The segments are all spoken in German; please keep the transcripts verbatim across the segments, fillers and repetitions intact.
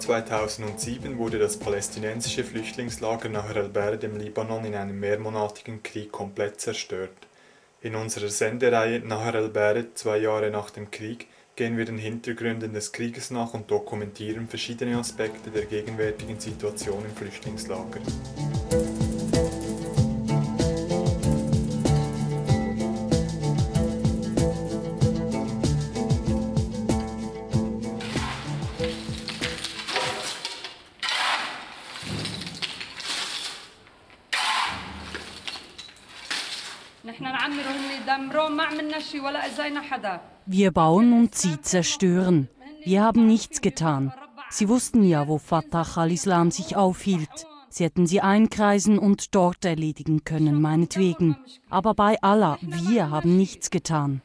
zweitausendsieben wurde das palästinensische Flüchtlingslager Nahr el-Bared im Libanon in einem mehrmonatigen Krieg komplett zerstört. In unserer Sendereihe Nahr el-Bared, zwei Jahre nach dem Krieg, gehen wir den Hintergründen des Krieges nach und dokumentieren verschiedene Aspekte der gegenwärtigen Situation im Flüchtlingslager. Wir bauen und sie zerstören. Wir haben nichts getan. Sie wussten ja, wo Fatah al-Islam sich aufhielt. Sie hätten sie einkreisen und dort erledigen können, meinetwegen. Aber bei Allah, wir haben nichts getan.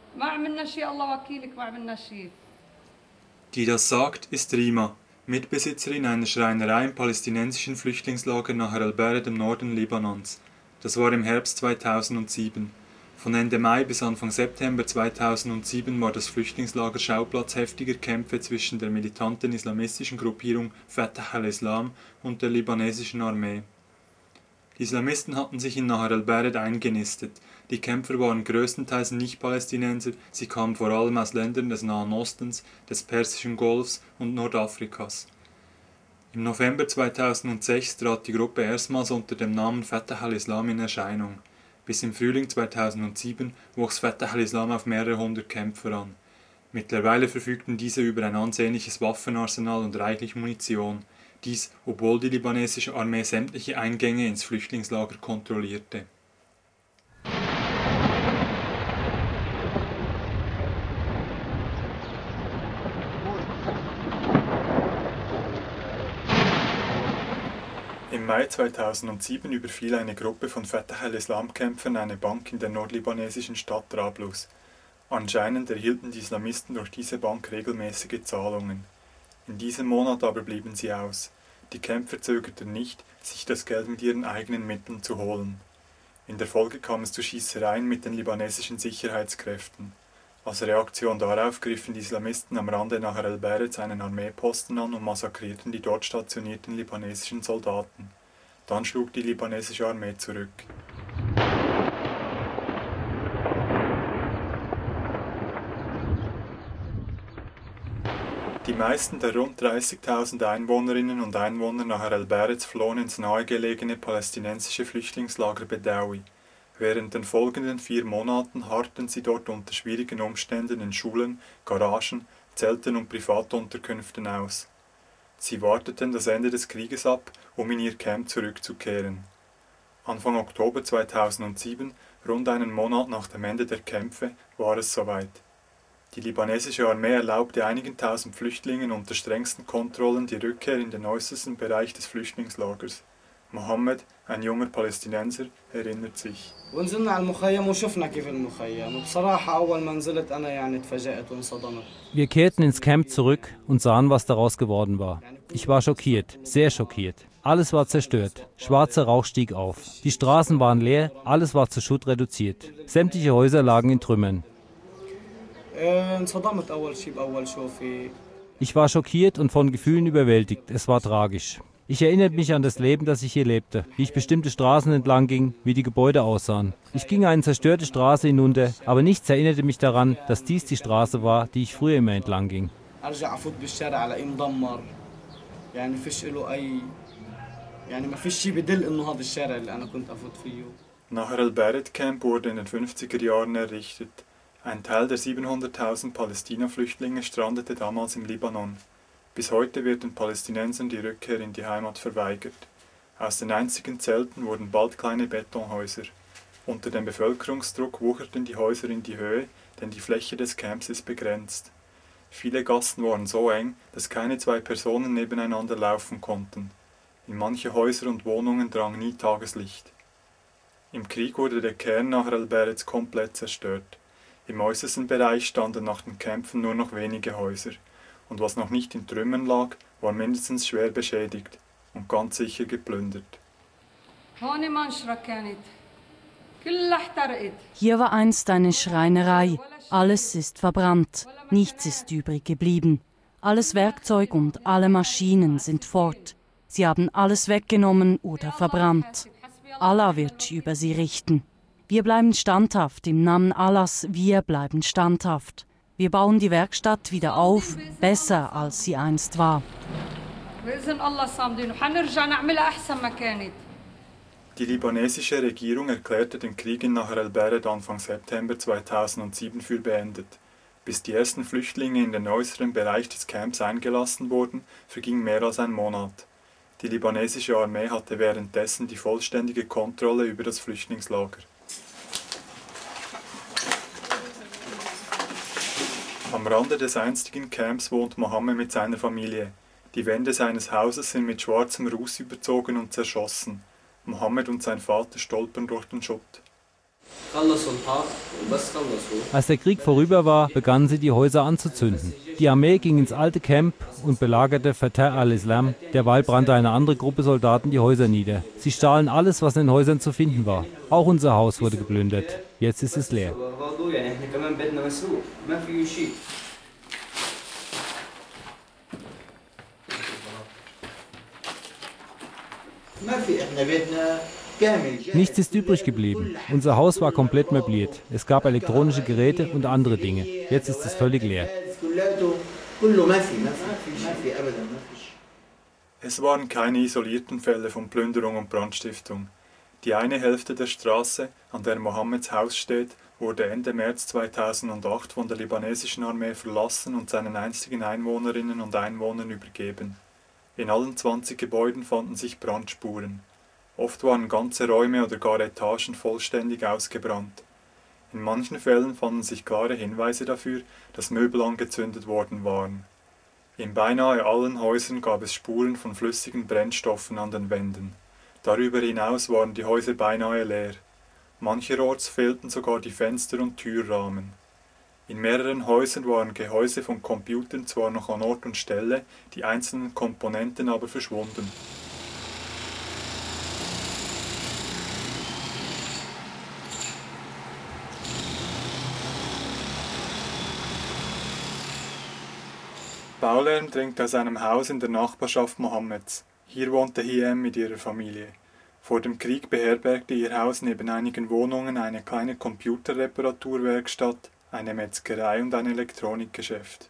Die das sagt, ist Rima, Mitbesitzerin einer Schreinerei im palästinensischen Flüchtlingslager Nahr el-Bared im Norden Libanons. Das war im Herbst zweitausendsieben. Von Ende Mai bis Anfang September zweitausendsieben war das Flüchtlingslager Schauplatz heftiger Kämpfe zwischen der militanten islamistischen Gruppierung Fatah al-Islam und der libanesischen Armee. Die Islamisten hatten sich in Nahr el-Bared eingenistet. Die Kämpfer waren größtenteils Nicht-Palästinenser, sie kamen vor allem aus Ländern des Nahen Ostens, des Persischen Golfs und Nordafrikas. Im November zweitausendsechs trat die Gruppe erstmals unter dem Namen Fatah al-Islam in Erscheinung. Bis im Frühling zweitausendsieben wuchs Fatah al-Islam auf mehrere hundert Kämpfer an. Mittlerweile verfügten diese über ein ansehnliches Waffenarsenal und reichlich Munition. Dies, obwohl die libanesische Armee sämtliche Eingänge ins Flüchtlingslager kontrollierte. Im Mai zweitausendsieben überfiel eine Gruppe von Fatah al-Islam-Kämpfern eine Bank in der nordlibanesischen Stadt Trablus. Anscheinend erhielten die Islamisten durch diese Bank regelmäßige Zahlungen. In diesem Monat aber blieben sie aus. Die Kämpfer zögerten nicht, sich das Geld mit ihren eigenen Mitteln zu holen. In der Folge kam es zu Schießereien mit den libanesischen Sicherheitskräften. Als Reaktion darauf griffen die Islamisten am Rande Nahr el-Bared einen Armeeposten an und massakrierten die dort stationierten libanesischen Soldaten. Dann schlug die libanesische Armee zurück. Die meisten der rund dreißigtausend Einwohnerinnen und Einwohner Nahr el-Bareds flohen ins nahegelegene palästinensische Flüchtlingslager Bedawi. Während den folgenden vier Monaten harrten sie dort unter schwierigen Umständen in Schulen, Garagen, Zelten und Privatunterkünften aus. Sie warteten das Ende des Krieges ab, um in ihr Camp zurückzukehren. Anfang Oktober zweitausendsieben, rund einen Monat nach dem Ende der Kämpfe, war es soweit. Die libanesische Armee erlaubte einigen tausend Flüchtlingen unter strengsten Kontrollen die Rückkehr in den äußersten Bereich des Flüchtlingslagers. Mohammed, ein junger Palästinenser, erinnert sich. Wir kehrten ins Camp zurück und sahen, was daraus geworden war. Ich war schockiert, sehr schockiert. Alles war zerstört. Schwarzer Rauch stieg auf. Die Straßen waren leer, alles war zu Schutt reduziert. Sämtliche Häuser lagen in Trümmern. Ich war schockiert und von Gefühlen überwältigt. Es war tragisch. Ich erinnerte mich an das Leben, das ich hier lebte, wie ich bestimmte Straßen entlang ging, wie die Gebäude aussahen. Ich ging eine zerstörte Straße hinunter, aber nichts erinnerte mich daran, dass dies die Straße war, die ich früher immer entlang ging. Nahr el-Bared Camp wurde in den fünfziger Jahren errichtet. Ein Teil der siebenhunderttausend Palästina-Flüchtlinge strandete damals im Libanon. Bis heute wird den Palästinensern die Rückkehr in die Heimat verweigert. Aus den einzigen Zelten wurden bald kleine Betonhäuser. Unter dem Bevölkerungsdruck wucherten die Häuser in die Höhe, denn die Fläche des Camps ist begrenzt. Viele Gassen waren so eng, dass keine zwei Personen nebeneinander laufen konnten. In manche Häuser und Wohnungen drang nie Tageslicht. Im Krieg wurde der Kern Nahr el-Bareds komplett zerstört. Im äußersten Bereich standen nach den Kämpfen nur noch wenige Häuser. Und was noch nicht in Trümmern lag, war mindestens schwer beschädigt und ganz sicher geplündert. Hier war einst eine Schreinerei. Alles ist verbrannt. Nichts ist übrig geblieben. Alles Werkzeug und alle Maschinen sind fort. Sie haben alles weggenommen oder verbrannt. Allah wird über sie richten. Wir bleiben standhaft, im Namen Allahs, wir bleiben standhaft. Wir bauen die Werkstatt wieder auf, besser als sie einst war. Die libanesische Regierung erklärte den Krieg in Nahr el-Bared Anfang September zweitausendsieben für beendet. Bis die ersten Flüchtlinge in den äußeren Bereich des Camps eingelassen wurden, verging mehr als ein Monat. Die libanesische Armee hatte währenddessen die vollständige Kontrolle über das Flüchtlingslager. Am Rande des einstigen Camps wohnt Mohammed mit seiner Familie. Die Wände seines Hauses sind mit schwarzem Ruß überzogen und zerschossen. Mohammed und sein Vater stolpern durch den Schutt. Als der Krieg vorüber war, begannen sie die Häuser anzuzünden. Die Armee ging ins alte Camp und belagerte Fatah al-Islam. Derweil brannte eine andere Gruppe Soldaten die Häuser nieder. Sie stahlen alles, was in den Häusern zu finden war. Auch unser Haus wurde geplündert. Jetzt ist es leer. Nichts ist übrig geblieben. Unser Haus war komplett möbliert. Es gab elektronische Geräte und andere Dinge. Jetzt ist es völlig leer. Es waren keine isolierten Fälle von Plünderung und Brandstiftung. Die eine Hälfte der Straße, an der Mohammeds Haus steht, wurde Ende März zweitausendacht von der libanesischen Armee verlassen und seinen einstigen Einwohnerinnen und Einwohnern übergeben. In allen zwanzig Gebäuden fanden sich Brandspuren. Oft waren ganze Räume oder gar Etagen vollständig ausgebrannt. In manchen Fällen fanden sich klare Hinweise dafür, dass Möbel angezündet worden waren. In beinahe allen Häusern gab es Spuren von flüssigen Brennstoffen an den Wänden. Darüber hinaus waren die Häuser beinahe leer. Mancherorts fehlten sogar die Fenster und Türrahmen. In mehreren Häusern waren Gehäuse von Computern zwar noch an Ort und Stelle, die einzelnen Komponenten aber verschwunden. Baulärm dringt aus einem Haus in der Nachbarschaft Mohammeds. Hier wohnte Hiem mit ihrer Familie. Vor dem Krieg beherbergte ihr Haus neben einigen Wohnungen eine kleine Computerreparaturwerkstatt, eine Metzgerei und ein Elektronikgeschäft.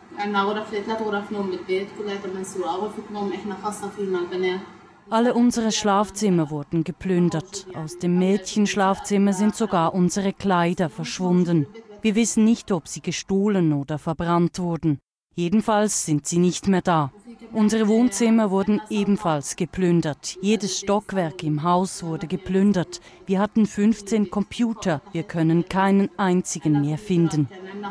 Alle unsere Schlafzimmer wurden geplündert. Aus dem Mädchenschlafzimmer sind sogar unsere Kleider verschwunden. Wir wissen nicht, ob sie gestohlen oder verbrannt wurden. Jedenfalls sind sie nicht mehr da. Unsere Wohnzimmer wurden ebenfalls geplündert. Jedes Stockwerk im Haus wurde geplündert. Wir hatten fünfzehn Computer. Wir können keinen einzigen mehr finden.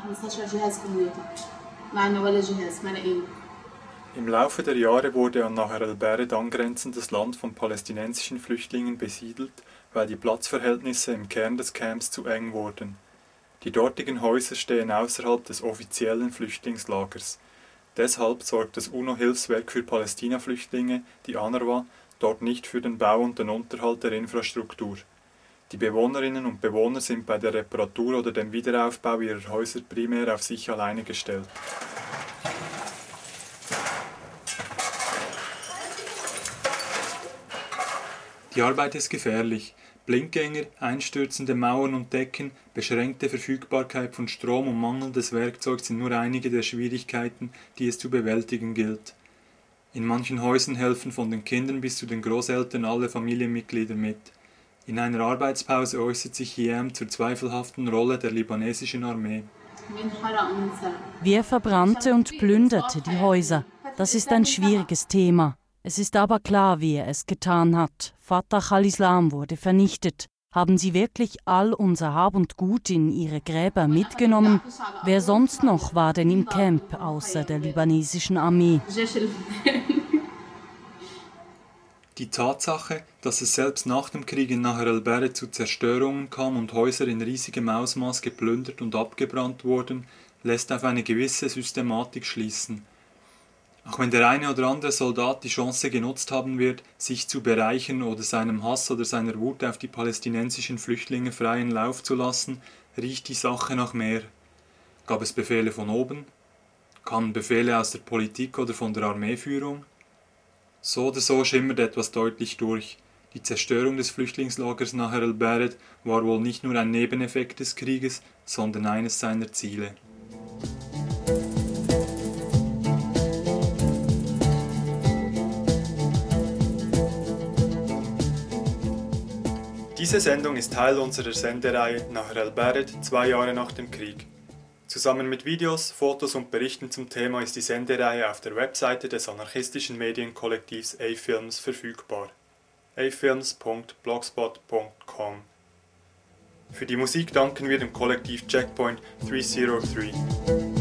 Im Laufe der Jahre wurde an Nahr el-Bared angrenzendes Land von palästinensischen Flüchtlingen besiedelt, weil die Platzverhältnisse im Kern des Camps zu eng wurden. Die dortigen Häuser stehen außerhalb des offiziellen Flüchtlingslagers. Deshalb sorgt das UNO-Hilfswerk für Palästina-Flüchtlinge, die UNRWA, dort nicht für den Bau und den Unterhalt der Infrastruktur. Die Bewohnerinnen und Bewohner sind bei der Reparatur oder dem Wiederaufbau ihrer Häuser primär auf sich alleine gestellt. Die Arbeit ist gefährlich. Blindgänger, einstürzende Mauern und Decken, beschränkte Verfügbarkeit von Strom und mangelndes Werkzeug sind nur einige der Schwierigkeiten, die es zu bewältigen gilt. In manchen Häusern helfen von den Kindern bis zu den Großeltern alle Familienmitglieder mit. In einer Arbeitspause äußert sich Hiem zur zweifelhaften Rolle der libanesischen Armee. Wer verbrannte und plünderte die Häuser? Das ist ein schwieriges Thema. Es ist aber klar, wer es getan hat. Fatah al-Islam wurde vernichtet. Haben sie wirklich all unser Hab und Gut in ihre Gräber mitgenommen? Wer sonst noch war denn im Camp außer der libanesischen Armee? Die Tatsache, dass es selbst nach dem Krieg in Nahr el-Bared zu Zerstörungen kam und Häuser in riesigem Ausmaß geplündert und abgebrannt wurden, lässt auf eine gewisse Systematik schließen. Auch wenn der eine oder andere Soldat die Chance genutzt haben wird, sich zu bereichern oder seinem Hass oder seiner Wut auf die palästinensischen Flüchtlinge freien Lauf zu lassen, riecht die Sache nach mehr. Gab es Befehle von oben? Kamen Befehle aus der Politik oder von der Armeeführung? So oder so schimmert etwas deutlich durch. Die Zerstörung des Flüchtlingslagers Nahr el-Bared war wohl nicht nur ein Nebeneffekt des Krieges, sondern eines seiner Ziele. Diese Sendung ist Teil unserer Sendereihe Nahr el-Bared, zwei Jahre nach dem Krieg. Zusammen mit Videos, Fotos und Berichten zum Thema ist die Sendereihe auf der Webseite des anarchistischen Medienkollektivs A-Films verfügbar. a films punkt blogspot punkt com. Für die Musik danken wir dem Kollektiv Checkpoint dreihundertdrei.